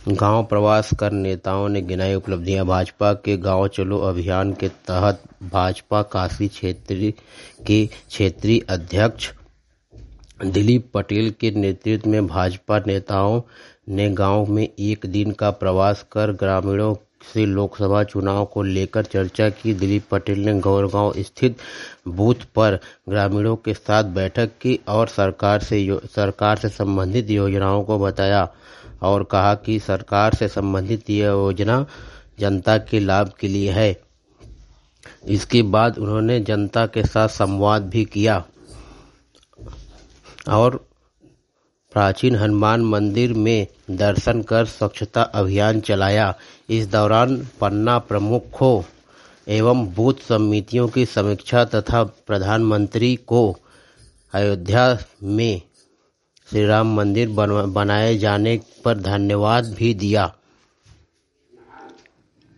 गांव प्रवास कर नेताओं ने गिनाई उपलब्धियां। भाजपा के गांव चलो अभियान के तहत भाजपा काशी क्षेत्र के क्षेत्रीय अध्यक्ष दिलीप पटेल के नेतृत्व में भाजपा नेताओं ने गांव में एक दिन का प्रवास कर ग्रामीणों से लोकसभा चुनाव को लेकर चर्चा की। दिलीप पटेल ने गौरगांव स्थित बूथ पर ग्रामीणों के साथ बैठक की और सरकार से संबंधित योजनाओं को बताया और कहा कि सरकार से संबंधित यह योजना जनता के लाभ के लिए है। इसके बाद उन्होंने जनता के साथ संवाद भी किया और प्राचीन हनुमान मंदिर में दर्शन कर स्वच्छता अभियान चलाया। इस दौरान पन्ना प्रमुखों एवं बूथ समितियों की समीक्षा तथा प्रधानमंत्री को अयोध्या में श्री राम मंदिर बनाए जाने पर धन्यवाद भी दिया।